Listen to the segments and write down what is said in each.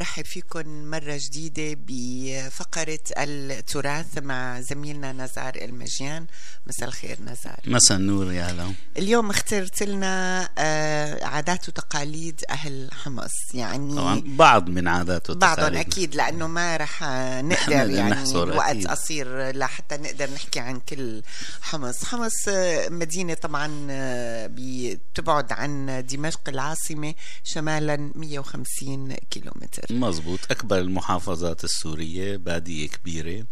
برحب فيكم مرة جديدة بفقرة التراث مع زميلنا نزار المجيان. مساء الخير نزار. مساء النور يا هلا. اليوم اخترت لنا عادات وتقاليد أهل حمص، يعني طبعا بعض من عادات وتقاليد، بعضهم أكيد لأنه ما رح نقدر يعني الوقت قصير لحتى نقدر نحكي عن كل حمص. حمص مدينة طبعا بتبعد عن دمشق العاصمة شمالا 150 كيلومتر. مزبوط، أكبر المحافظات السورية، بادية كبيرة.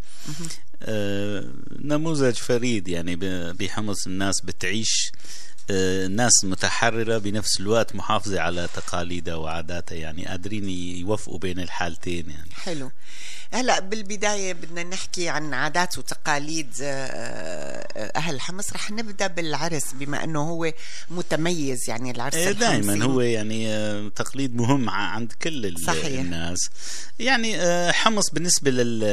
نموذج فريد يعني بحمص. الناس بتعيش ناس متحررة بنفس الوقت محافظة على تقاليدها وعاداتها، يعني قادرين يوفقوا بين الحالتين يعني. حلو. هلأ بالبداية بدنا نحكي عن عادات وتقاليد أهل حمص. رح نبدأ بالعرس بما أنه هو متميز، يعني العرس دائما هو يعني تقليد مهم عند كل صحيح. الناس يعني حمص بالنسبة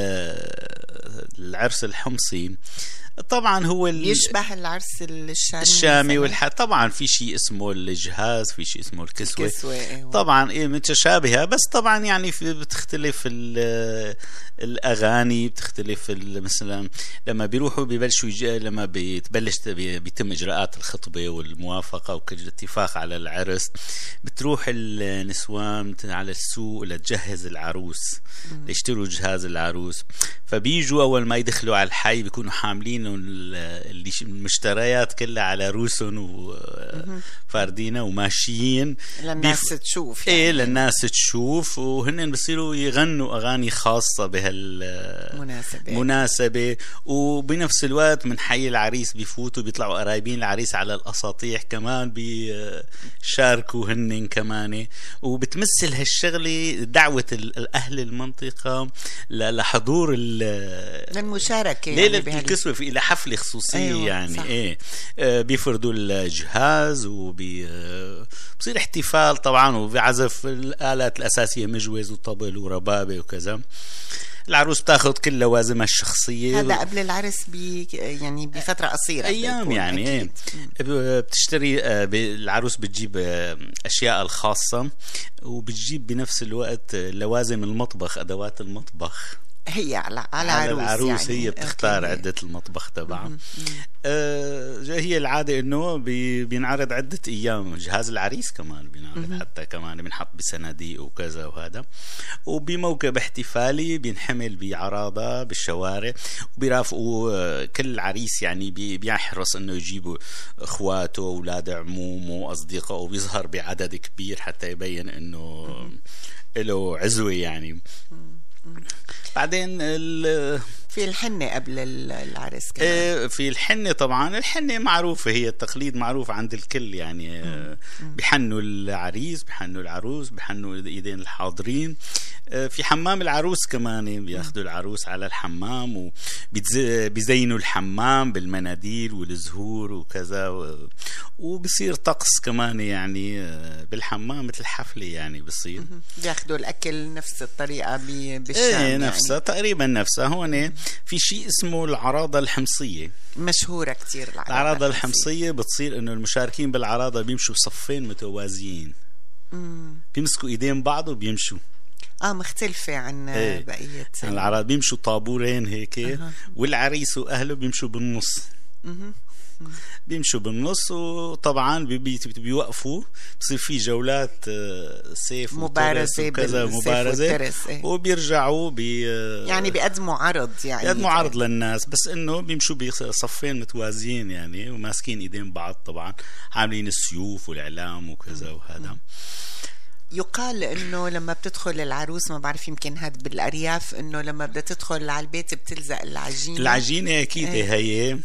للعرس الحمصي طبعا هو يشبه العرس الشامي طبعا في شيء اسمه الجهاز، في شيء اسمه الكسوة. طبعا متشابهة، بس طبعا يعني بتختلف الأغاني، بتختلف مثلا لما بيروحوا ببلشوا لما بيتم إجراءات الخطبة والموافقة وكل الاتفاق على العرس، بتروح النسوان على السوق لتجهز العروس، يشتروا جهاز العروس. فبيجوا أول ما يدخلوا على الحي بيكونوا حاملين المشتريات كلها على روسهم وفاردينها وماشيين للناس تشوف يعني. للناس تشوف، وهن بصيروا يغنوا أغاني خاصة بهالمناسبة. وبنفس الوقت من حي العريس بيفوتوا بيطلعوا قرايبين العريس على الأساطيح كمان بيشاركوا هن كمان. وبتمثل هالشغلة دعوة الأهل المنطقة لحضور للمشاركة ليلة يعني الكسوة في إلى حفلة خصوصية. أيوة يعني بيفردوا الجهاز بصير احتفال طبعا، وبيعزف الآلات الأساسية مجوز وطبل وربابة وكذا. العروس بتاخذ كل لوازمها الشخصية. هذا قبل العرس يعني بفترة قصيرة أيام يعني بتشتري العروس بتجيب أشياء الخاصة، وبتجيب بنفس الوقت لوازم المطبخ، أدوات المطبخ هي على العروس يعني. هي بتختار عدة المطبخ تبعها. هي العادة انه بينعرض عدة ايام. جهاز العريس كمان بينعرض حتى كمان بينحط بصناديق وكذا وهذا. وبموكب احتفالي بينحمل بعراضة بالشوارع، وبيرافقوا كل عريس يعني بيحرص انه يجيبوا اخواته واولاد عمومه واصدقائه، وبيظهر بعدد كبير حتى يبين انه له عزوة يعني. بعدين في الحنة قبل العرس كمان. في الحنة طبعا الحنة معروفة، هي التقليد معروف عند الكل يعني. بيحنوا العريس، بيحنوا العروس، بيحنوا ايدين الحاضرين. في حمام العروس كمان بياخدوا العروس على الحمام، وبيزينوا الحمام بالمناديل والزهور وكذا. وبصير طقس كمان يعني بالحمام مثل حفلة يعني بصير. بياخدوا الأكل نفس الطريقة بالشام نفسها يعني. تقريبا نفسها. هون في شيء اسمه العراضة الحمصية، مشهورة كتير العراضة الحمصية. بتصير انه المشاركين بالعراضة بيمشوا صفين متوازيين، بيمسكوا ايدين بعض وبيمشوا. مختلفة عن بقية العراض. بيمشوا طابورين هيك. والعريس وأهله بيمشوا بالنص. بيمشوا بالنص، وطبعا بيوقفوا، بصير في جولات سيف مبارزة وكذا مبارزة، وبيرجعوا يعني بيقدموا عرض، يعني بيقدموا عرض للناس، بس انه بيمشوا بصفين متوازيين يعني، وماسكين ايدين بعض طبعا، عاملين السيوف والإعلام وكذا وهذا. يقال انه لما بتدخل العروس، ما بعرف يمكن هاد بالارياف، انه لما بدها تدخل على البيت بتلزق العجينة اكيد. هي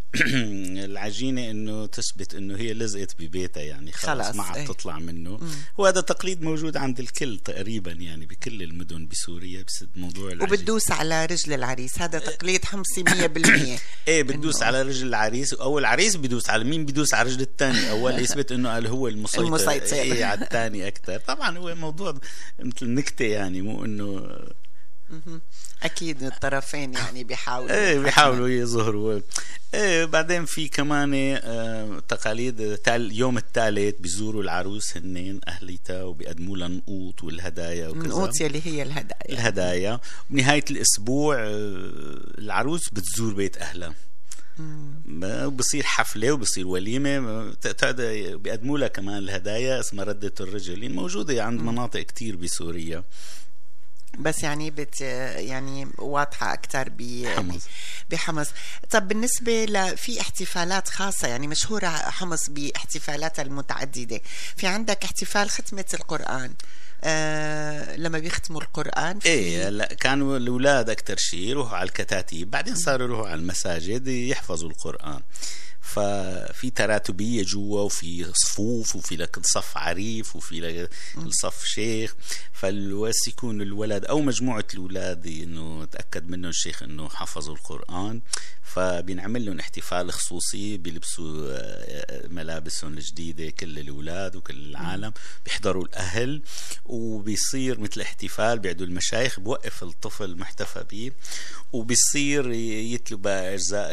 العجينة انه تثبت انه هي لزقت ببيتها يعني، خلاص ما عاد تطلع منه. وهذا تقليد موجود عند الكل تقريبا يعني بكل المدن بسوريا. بس موضوع العجينة وبتدوس على رجل العريس، هذا تقليد حمصي 100%. بتدوس على رجل العريس، او العريس بيدوس على مين؟ بيدوس على رجل الثاني اول يثبت انه قال هو المسيطر. على الثاني اكثر. طبعا هو موضوع مثل نكتة يعني، مو انه اكيد الطرفين يعني بيحاولوا بيحاولوا يظهروا. بعدين في كمان تقاليد اليوم الثالث بيزوروا العروس هنين اهليتها وبيقدموا لها نقوط والهدايا وكذا. نقوط اللي هي الهدايا. بنهاية الاسبوع العروس بتزور بيت اهلها، بصير حفلة وبصير وليمة، بيقدموا لها كمان الهدايا اسمها ردة الرجل، موجودة عند مناطق كتير بسوريا، بس يعني يعني واضحة أكتر بحمص. طب بالنسبة في احتفالات خاصة يعني مشهورة حمص باحتفالاتها المتعددة، في عندك احتفال ختمة القرآن، لما بيختموا القرآن لا كانوا الأولاد أكتر شيء يروحوا على الكتاتيب، بعدين صاروا يروحوا على المساجد يحفظوا القرآن، ففي تراتبية جوا وفي صفوف وفي لك صف عريف وفي لك صف شيخ، فالوس يكون الولد أو مجموعة الأولاد إنه تأكد منه الشيخ إنه حفظوا القرآن، فبينعمل لهم احتفال خصوصي، بيلبسوا ملابسهم الجديدة كل الأولاد وكل العالم، بيحضروا الأهل وبيصير مثل احتفال، بيعدوا المشايخ، بوقف الطفل محتفى به وبيصير يتلو بقى أجزاء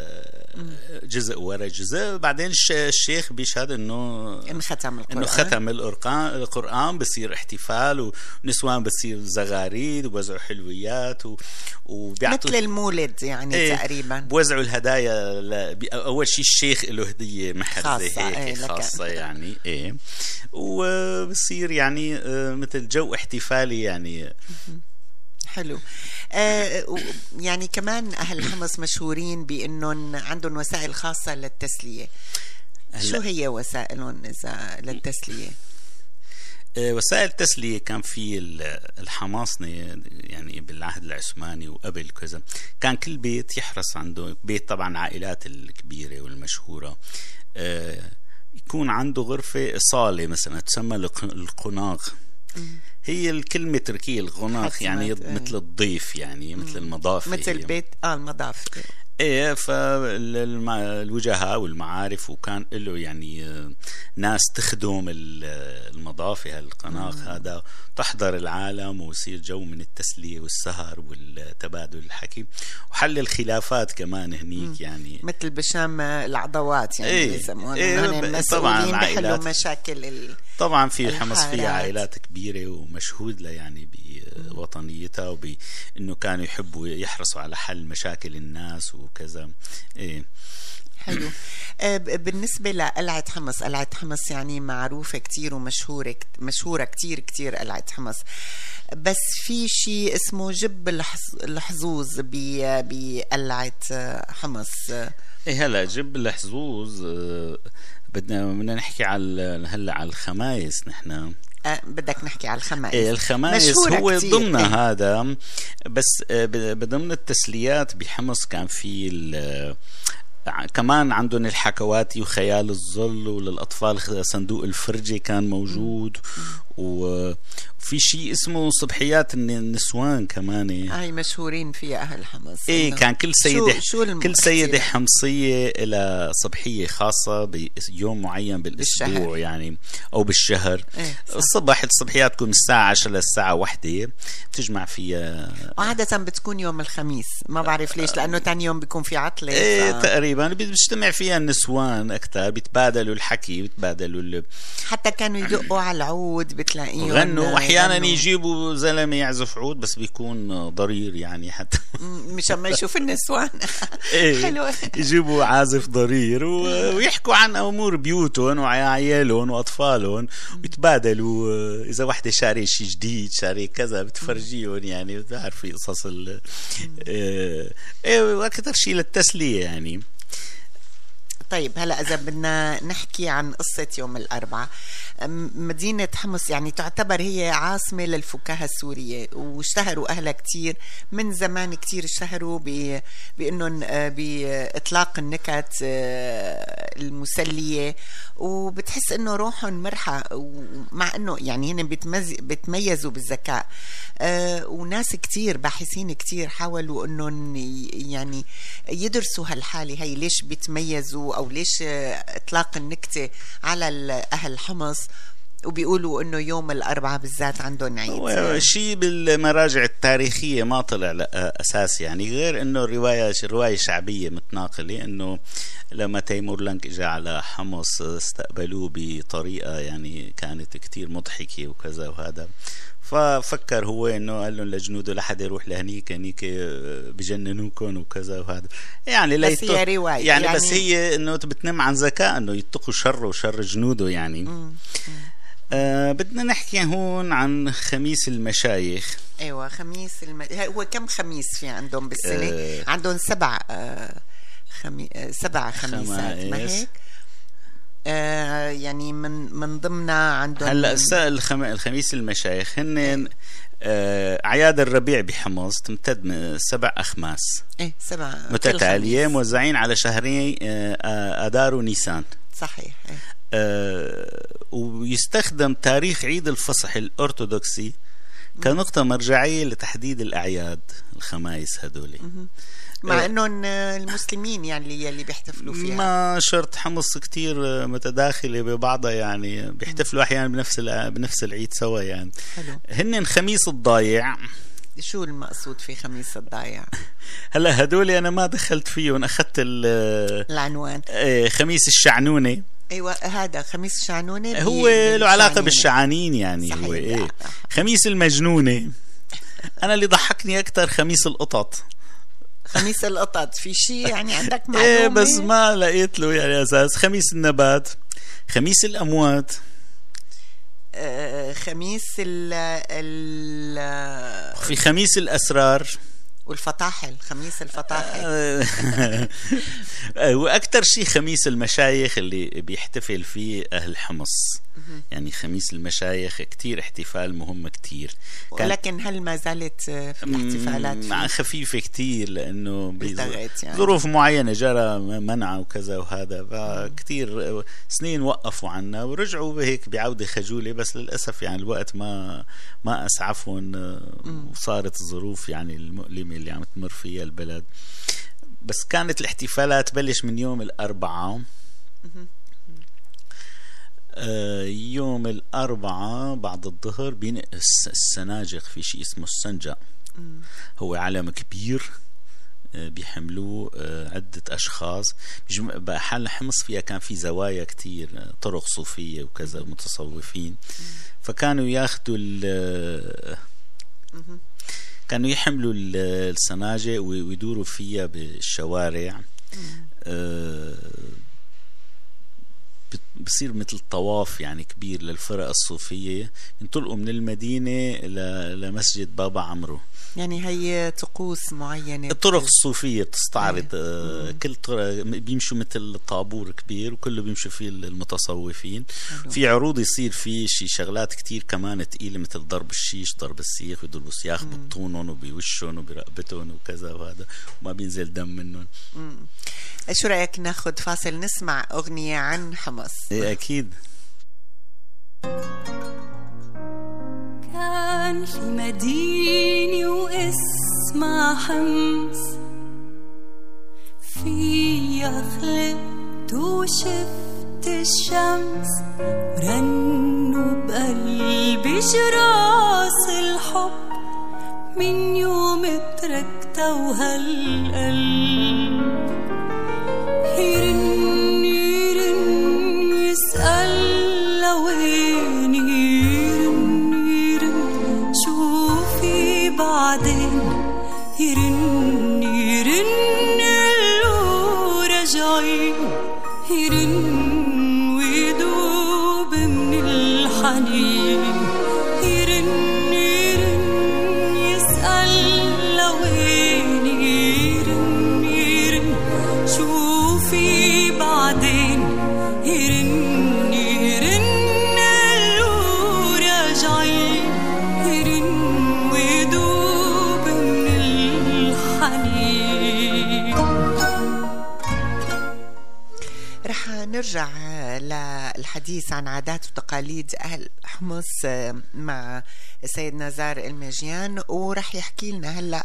جزء ورا جزء، بعدين الشيخ بيشهد إنه ختم القرآن، بصير احتفال ونسوان بتصير زغاريد وبوزعوا حلويات مثل المولد يعني تقريبا، بوزعوا الهدايا أول شيء الشيخ له هدية محرزة هيك خاصة يعني وبصير يعني مثل جو احتفالي يعني حلو. يعني كمان أهل حمص مشهورين بأنهم عندهم وسائل خاصة للتسلية، شو هي وسائلهم للتسلية؟ وسائل التسلية كان في الحماصنة يعني بالعهد العثماني وقبل كذا، كان كل بيت يحرص عنده بيت، طبعا عائلات الكبيرة والمشهورة يكون عنده غرفة صالة مثلا تسمى القناغ، هي الكلمة تركية الغناخ يعني مثل الضيف يعني مثل المضاف، مثل البيت المضاف فالوجهاء والمعارف، وكان له يعني ناس تخدم المضافة القناخ هذا، تحضر العالم ويصير جو من التسلية والسهر والتبادل الحكي وحل الخلافات كمان هنيك يعني مثل بشام العضوات يعني يسمونها طبعا بحلوا مشاكل طبعا في الحمص فيها عائلات كبيرة ومشهود لها يعني بوطنيتها وبأنه كانوا يحبوا يحرصوا على حل مشاكل الناس وكذا. حلو. بالنسبة لقلعة حمص، قلعة حمص يعني معروفة كتير ومشهورة كتير قلعة حمص، بس في شيء اسمه جب الحظوظ بقلعة حمص. هلا جب الحظوظ بدنا نحكي هلا على الخمايس، نحن بدك نحكي على الخمائس. الخمائس هو ضمن هذا، بس بضمن التسليات بحمص كان في كمان عندهم الحكواتي وخيال الظل، وللأطفال صندوق الفرجة كان موجود، وفي شيء اسمه صبحيات النسوان كمان هاي مشهورين فيها أهل حمص. كان كل سيدة حمصية لها صبحية خاصة بيوم معين بالأسبوع بالشهر. يعني أو بالشهر. الصبح الصبحيات تكون من الساعة 10 للساعة 1 تجمع فيها، وعادة بتكون يوم الخميس، ما بعرف ليش لأنه تاني يوم بيكون في عطلة تقريبا بيجتمع فيها النسوان أكتر، بيتبادلوا الحكي بيتبادلوا حتى كانوا يدقوا على العود بتلاقيهم غنوا، واحيانا يجيبوا زلمه يعزف عود بس بيكون ضرير يعني حتى مش ما يشوف النسوان حلوه يجيبوا عازف ضرير ويحكوا عن امور بيوتهم وعيالهم واطفالهم، ويتبادلوا اذا وحده شاري شيء جديد شاري كذا بتفرجيهم يعني، بتعرفي قصص واكثر شيء للتسليه يعني. طيب هلا إذا بدنا نحكي عن قصة يوم الأربعاء، مدينة حمص يعني تعتبر هي عاصمة للفكاهة السورية، واشتهروا أهلها كتير من زمان، كتير اشتهروا بأنهم بإطلاق النكت المسلية، وبتحس أنه روحهم مرحة، ومع أنه يعني هن بتميزوا بالذكاء، وناس كتير باحثين كتير حاولوا أنهم يعني يدرسوا هالحالة هي ليش بيتميزوا أو ليش إطلاق النكتة على أهل حمص، وبيقولوا انه يوم الاربعاء بالذات عندهم عيد. شيء بالمراجع التاريخية ما طلع اساس يعني، غير انه رواية شعبية متناقلة انه لما تيمور لنك اجى على حمص استقبلوه بطريقة يعني كانت كتير مضحكة وكذا وهذا، ففكر هو انه قال لهم لجنوده لحد يروح لهنيك بجننوكم وكذا وهذا يعني. بس هي رواية يعني بس هي انه بتنم عن ذكاء انه يتقوا شره وشر جنوده يعني. بدنا نحكي هون عن خميس المشايخ. ايوه خميس هو كم خميس في عندهم بالسنة؟ عندهم 7 خميسات ما هيك؟ يعني من ضمنها عندهم هلا الخميس المشايخ هن اعياد الربيع بحمص تمتد من 7 أخماس 7 متتالية موزعين على شهرين آذار ونيسان. صحيح. ويستخدم تاريخ عيد الفصح الأرثوذكسي كنقطة مرجعية لتحديد الأعياد الخمايس هدول، مع انهم المسلمين يعني اللي بيحتفلوا فيها. ما شرط، حمص كتير متداخلة ببعضها يعني، بيحتفلوا احيانا بنفس العيد سوا يعني. حلو. هن خميس الضايع. شو المقصود في خميس الضايع؟ هلا هدول انا ما دخلت فيهم، اخذت العنوان. خميس الشعنونة. ايوه هذا خميس الشعنونة هو له علاقة بالشعانين يعني. صحيح. هو خميس المجنونة. انا اللي ضحكني اكتر خميس القطط. خميس القطط في شيء يعني عندك معلومة؟ بس ما لقيت له يعني اساس. خميس النبات، خميس الاموات، خميس في خميس الاسرار والفطاحل، خميس الفطاحل. واكثر شيء خميس المشايخ اللي بيحتفل فيه اهل حمص. يعني خميس المشايخ كتير احتفال مهم كتير، ولكن هل ما زالت في الاحتفالات مع خفيفة كتير لأنه يعني. ظروف معينة جرى منع وكذا وهذا، فكتير سنين وقفوا عنا ورجعوا بهيك بعودة خجولة، بس للأسف يعني الوقت ما أسعفهم، وصارت الظروف يعني المؤلمة اللي عم تمر فيها البلد. بس كانت الاحتفالات بلش من يوم الأربعاء. يوم الأربعاء بعد الظهر بينقس السناجق في شيء اسمه السنجق. هو علم كبير بيحملوه عدة أشخاص. بحال حمص فيها كان في زوايا كتير، طرق صوفية وكذا متصوفين، فكانوا ياخدوا كانوا يحملوا السناجق ويدوروا فيها بالشوارع. بصير مثل طواف يعني كبير للفرق الصوفية، ينطلقوا من المدينة لمسجد بابا عمرو. يعني هي طقوس معينة، الطرق الصوفية بتستعرض كل طرق بيمشوا مثل طابور كبير وكله بيمشوا فيه المتصوفين. في عروض يصير فيه شي شغلات كتير كمان تقيلة، مثل ضرب الشيش، ضرب السيخ، يضربوا سياخ ببطونهم وبوشهم وبرقبتهم وكذا وهذا، وما بينزل دم منهم. شو رأيك ناخد فاصل نسمع أغنية عن حمص؟ أكيد. كان في مدينة واسمها حمص، فيها خلقت وشفت الشمس، ورنوا بقلبي جراس الحب من يوم تركتها، وهالقلب يرن يرن يسأل لوين، يرن يرن شوفي بعدين، يرن يرن قلو رجعين، يرن ويدوب من الحنين، يرن يرن يسأل لوين، يرن يرن شوفي بعدين، يرن يرن قلو راجعين، يرن ويدوب من الحنين. رح نرجع للحديث عن عادات وتقاليد أهل حمص مع السيد نزار المجيان، ورح يحكي لنا هلأ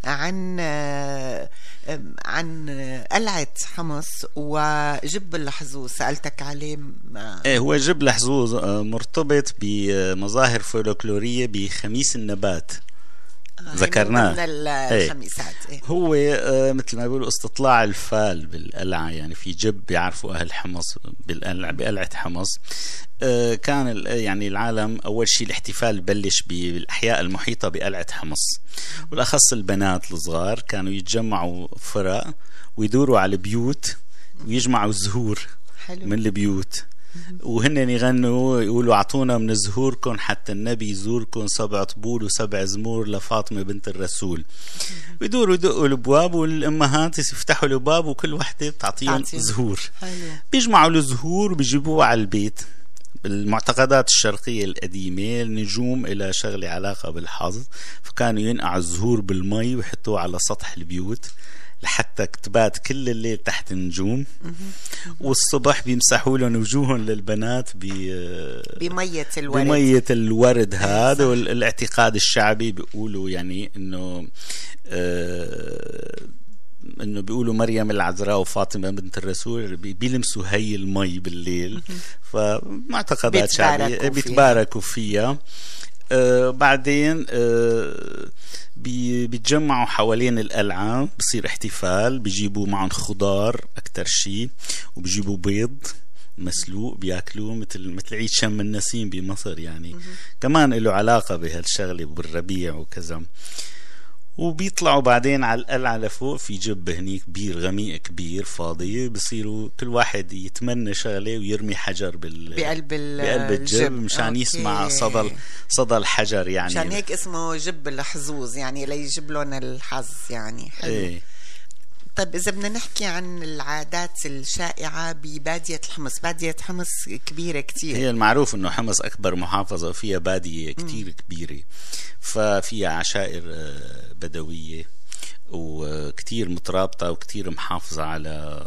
عن قلعة حمص وجب الحظوظ. سألتك عليه. هو جب الحظوظ مرتبط بمظاهر فولكلورية بخميس النبات، ذكرناه من الخميسات. هو مثل ما بيقولوا استطلاع الفال بالقلعة، يعني في جب بيعرفوا أهل حمص بقلعة حمص. كان يعني العالم أول شيء الاحتفال بلش بالأحياء المحيطة بقلعة حمص، والأخص البنات الصغار كانوا يتجمعوا فرق ويدوروا على البيوت ويجمعوا الزهور من البيوت، وهن يغنوا يقولوا اعطونا من زهوركم حتى النبي يزوركم، 7 طبول و7 زمور لفاطمة بنت الرسول. ويدوروا يدقوا الابواب، والامهات يفتحوا الابواب وكل وحده بتعطيهم زهور. بيجمعوا الزهور وبيجيبوها على البيت. بالمعتقدات الشرقية القديمة النجوم إلى شغلة علاقة بالحظ، فكانوا ينقعوا الزهور بالمي ويحطوها على سطح البيوت لحتى تبات كل الليل تحت النجوم، والصبح بيمسحوا لهم وجوههم للبنات بمية الورد هذا. والاعتقاد الشعبي بيقولوا يعني انه بيقولوا مريم العذراء وفاطمة بنت الرسول بيلمسوا هي المي بالليل، فمعتقدات شعبية بيتباركوا فيها. بعدين بيتجمعوا حوالين القلعة، بصير احتفال، بيجيبوا معهم خضار أكتر شيء، وبيجيبوا بيض مسلوق بياكلوه مثل عيد شم النسيم بمصر يعني. كمان له علاقة بهالشغلة بالربيع وكذا. وبيطلعوا بعدين على القلعة لفوق، في جب هني كبير غميق كبير فاضي، بصيروا كل واحد يتمنى شغلة ويرمي حجر بقلب الجب مشان يسمع صدى الحجر يعني. مشان هيك اسمه جب الحظوظ، يعني ليجيب لهم الحظ يعني. حلو. طيب إذا بدنا نحكي عن العادات الشائعة ببادية حمص، بادية حمص كبيرة كتير. هي المعروف إنه حمص أكبر محافظة وفيها بادية كتير كبيرة، ففيها عشائر بدوية وكتير مترابطة وكتير محافظة على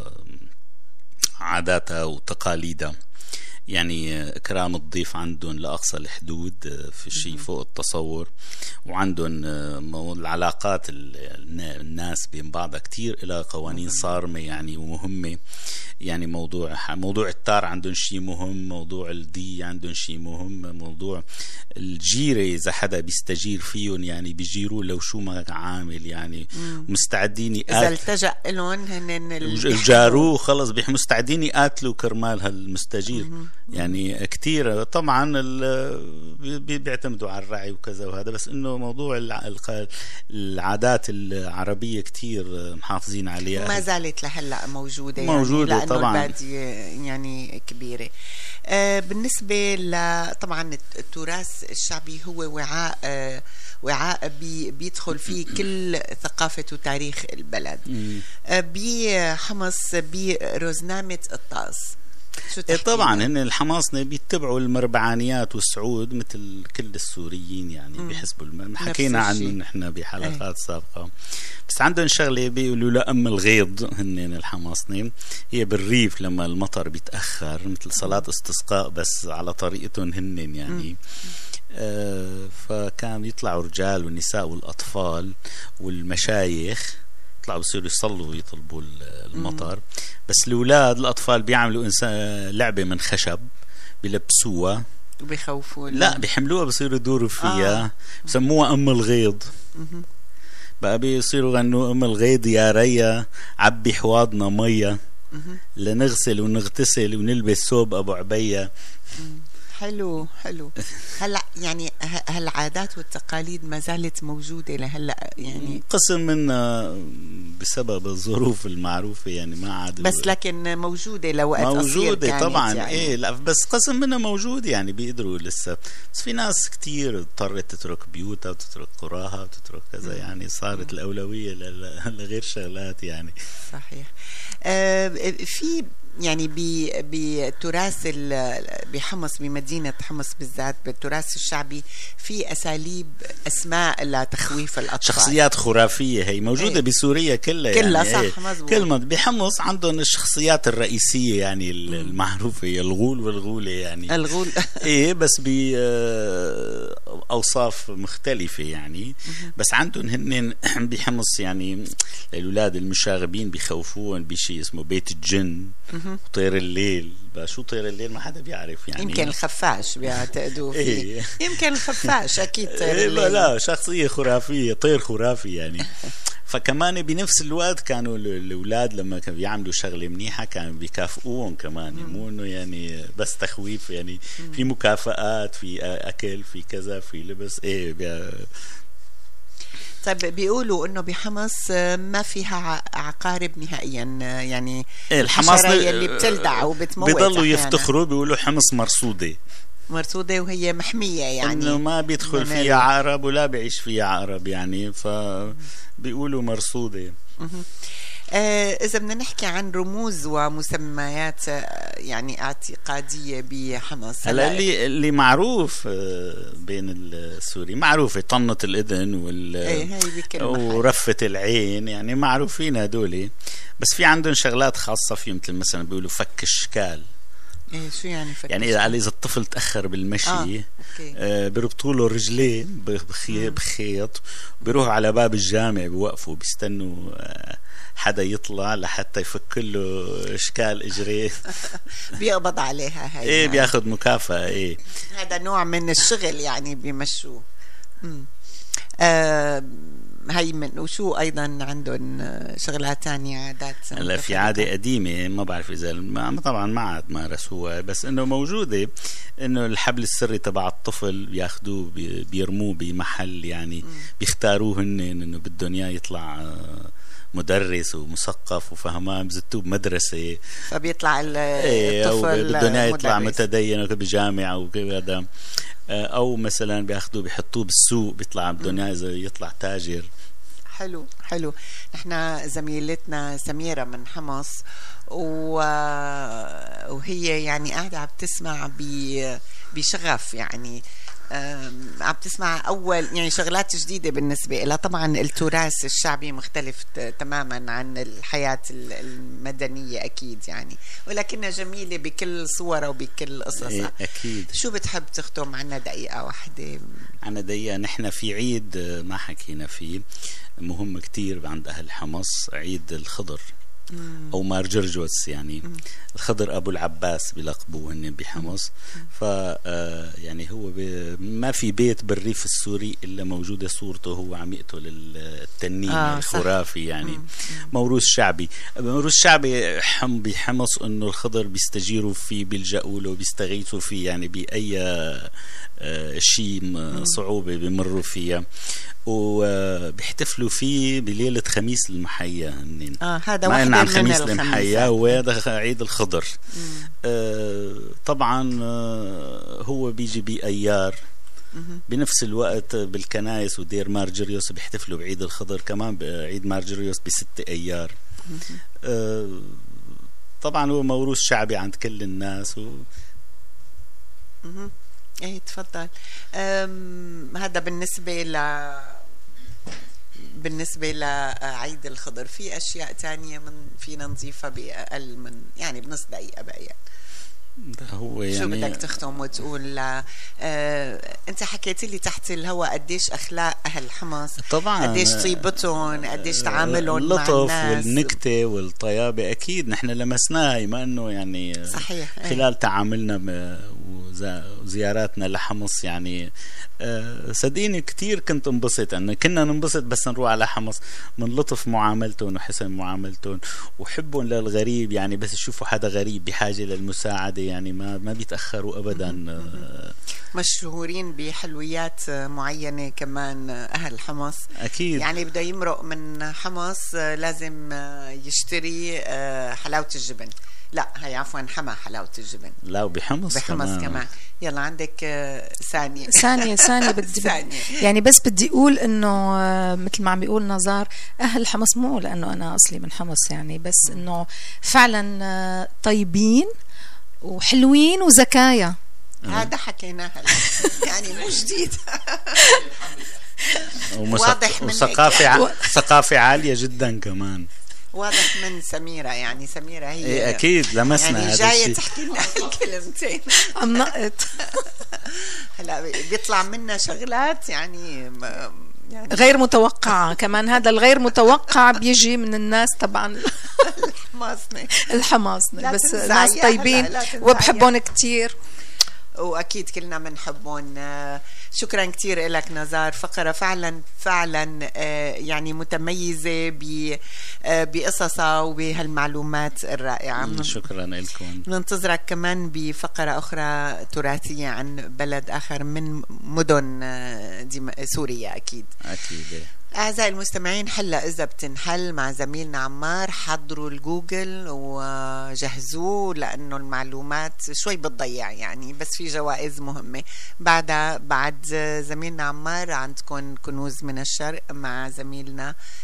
عاداتها وتقاليدها. يعني إكرام الضيف عندهم لأقصى الحدود، في شيء فوق التصور. وعندهم العلاقات الناس بين بعضها كتير إلى قوانين صارمة يعني ومهمة. يعني موضوع التار عندهم شيء مهم، موضوع الدي عندهم شيء مهم، موضوع الجيرة إذا حدا بيستجير فيهم يعني بيجيروا لو شو ما عامل يعني. مستعدين إذا التجأ لهم هن الجاروه خلص مستعدين يقاتلوا كرمال هالمستجير يعني. كتير طبعا بيعتمدوا على الرعي وكذا وهذا، بس انه موضوع العادات العربية كتير محافظين عليها، ما زالت لهلا موجودة يعني طبعا البادية يعني كبيرة. بالنسبة طبعا التراث الشعبي هو وعاء بيدخل فيه كل ثقافة وتاريخ البلد. بحمص بروزنامة الطاس طبعا هن الحماصنة بيتبعوا المربعانيات والسعود مثل كل السوريين يعني. بيحسبوا حكينا عنه نحن بحلقات سابقة. بس عندهم شغلة بيقولوا لا أم الغيض هن الحماصنة، هي بالريف لما المطر بيتأخر مثل صلاة استسقاء بس على طريقتهم هن يعني. فكان يطلعوا رجال والنساء والأطفال والمشايخ يطلعوا بيصيروا يصلوا ويطلبوا المطر. بس الأولاد الأطفال بيعملوا لعبة من خشب بيلبسوها وبيخوفوا، لا بيحملوها بيصيروا يدوروا فيها. بسموها أم الغيض. بقى بيصيروا غنوا أم الغيض يا ريا عبي حواضنا مية لنغسل ونغتسل ونلبس ثوب أبو عبية. حلو. هلا يعني هالعادات والتقاليد ما زالت موجودة لهلا يعني. قسم منها بسبب الظروف المعروفة يعني ما عاد، بس لكن موجودة لوقت موجودة طبعا يعني. لا بس قسم منها موجود يعني بيقدروا لسه. بس في ناس كتير اضطرت تترك بيوتها وتترك قراها وتترك كذا يعني. صارت الأولوية لغير شغلات يعني. صحيح. في يعني بتراث بحمص، بمدينة حمص بالذات بالتراث الشعبي في أساليب أسماء لتخويف الأطفال، شخصيات خرافية هي موجودة بسوريا كلها يعني صح مزبوط. كلمة بحمص عندهم الشخصيات الرئيسية يعني المعروفة الغول والغولة يعني الغول إيه بس بأوصاف مختلفة يعني. بس عندهم هن بحمص يعني الأولاد المشاغبين بيخوفون بشيء اسمه بيت الجن وطير الليل. شو طير الليل ما حدا بيعرف يعني، يمكن الخفاش بيعتقدوا فيه إيه. يمكن الخفاش أكيد طير الليل لا شخصية خرافية طير خرافي يعني. فكمان بنفس الوقت كانوا الأولاد لما كانوا بيعملوا شغلة منيحة كانوا بيكافئوهم كمان، مو إنه يعني بس تخويف يعني. في مكافآت، في أكل، في كذا، في لبس طيب بيقولوا انه بحمص ما فيها عقارب نهائيا يعني الحمص اللي بتلدع وبتموت بيضلوا يفتخروا بيقولوا حمص مرصودة وهي محمية يعني انه ما بيدخل فيها عقرب ولا بيعيش فيها عقرب يعني، فبيقولوا مرصودة. إذا بدنا نحكي عن رموز ومسميات يعني اعتقادية بحمص، هلا اللي معروف بين السوري معروفة طنة الإذن ورفة العين يعني معروفين هدول. بس في عندهم شغلات خاصة فيهم مثل مثلا بيقولوا فك الشكال. شو يعني فك يعني إذا الطفل تأخر بالمشي بيربطوا له رجليه بخيط بيروحوا على باب الجامع بيوقفوا بيستنوا حدا يطلع لحتى يفك له اشكال اجريه بيقبض عليها هاي ايه بياخد مكافأة. ايه هذا نوع من الشغل يعني بيمشوه. هاي من وشو ايضا عندهم شغلات تانية عادات؟ هلا في عادة قديمة ما بعرف اذا طبعا ما عاد مارسوها بس انه موجودة، انه الحبل السري تبع الطفل بياخدوه بيرموه بمحل يعني بيختاروه هن انه بدهم اياه يطلع مدرس ومثقف وفهمان، بزتوه بمدرسة فبيطلع الطفل بدهم اياه يطلع متدين بجامعة وكذا، او مثلا بياخدوه بيحطوه بالسوق بيطلع بدهم اياه يطلع تاجر. حلو. نحن زميلتنا سميرة من حمص وهي يعني قاعدة عم تسمع بشغف يعني عم تسمع أول يعني شغلات جديدة بالنسبة لها. طبعا التراث الشعبي مختلف تماما عن الحياة المدنية أكيد يعني، ولكنها جميلة بكل صورها وبكل قصصها. أكيد. شو بتحب تختم عنا دقيقة واحدة؟ عنا دقيقة. نحن في عيد ما حكينا فيه مهم كتير عند أهل حمص، عيد الخضر أو مارجرجوس يعني. الخضر أبو العباس بلقبوه هن بحمص. يعني هو ما في بيت بالريف السوري إلا موجودة صورته هو عم يقتل التنين الخرافي يعني. موروث شعبي بحمص إنه الخضر بيستجيروا فيه بيلجأوا له بيستغيثوا فيه يعني بأي شيء صعوبة بيمروا فيها، وبيحتفلوا فيه بليلة خميس المحيا. هذا واحد من خميس المحيا وهذا عيد الخضر. طبعا هو بيجي بأيار. بنفس الوقت بالكنائس ودير مارجريوس بيحتفلوا بعيد الخضر كمان بعيد مارجريوس ب6 أيار. طبعا هو موروث شعبي عند كل الناس ايه تفضل. هذا بالنسبة لعيد الخضر. في أشياء تانية فينا نضيفها بأقل من يعني بنص دقيقة بقى. هو يعني شو بدك تختم وتقول؟ انت حكيت لي تحت الهواء قديش اخلاق اهل حمص، طبعا قديش طيبتهم، قديش تعاملهم مع اللطف الناس والنكته والطيابه. اكيد نحن لمسناها ما انه يعني صحيح خلال تعاملنا وزياراتنا لحمص يعني. صدقيني كتير كنت انبسط انه كنا ننبسط بس نروح على حمص من لطف معاملتهم وحسن معاملتهم وحبهم للغريب يعني. بس يشوفوا حدا غريب بحاجة للمساعدة يعني ما بيتأخروا أبدا. مشهورين بحلويات معينة كمان أهل حمص. أكيد يعني بده يمرق من حمص لازم يشتري حلاوة الجبن. لا هي عفوا حما حلاوة الجبن. لا وبحمص كمان. يلا عندك ثانية بدي يعني بس بدي أقول إنه مثل ما عم بيقول نزار أهل حمص، مو لأنه أنا أصلي من حمص يعني، بس إنه فعلا طيبين وحلوين وزكايا. هذا حكيناه يعني مو جديد. واضح من ثقافة عالية جدا كمان. واضح من سميرة، يعني سميرة هي إيه أكيد لمسنا يعني جاية تحكي لنا الكلمتين. عم نقط هلا بيطلع منا شغلات يعني غير متوقعة كمان. هذا الغير متوقع بيجي من الناس طبعا الحماصنة بس ناس طيبين وبحبهم كتير، واكيد كلنا بنحبهم. شكرا كتير لك نزار. فقرة فعلا يعني متميزة بقصصها وبهالمعلومات الرائعة. شكرا لكم. ننتظرك كمان بفقرة أخرى تراثية عن بلد آخر من مدن سوريا. أكيد. أعزائي المستمعين، حلا إذا بتنحل مع زميلنا عمار، حضروا الجوجل وجهزوه لأنه المعلومات شوي بتضيع يعني، بس في جوائز مهمة. بعد زميلنا عمار عندكم كنوز من الشرق مع زميلنا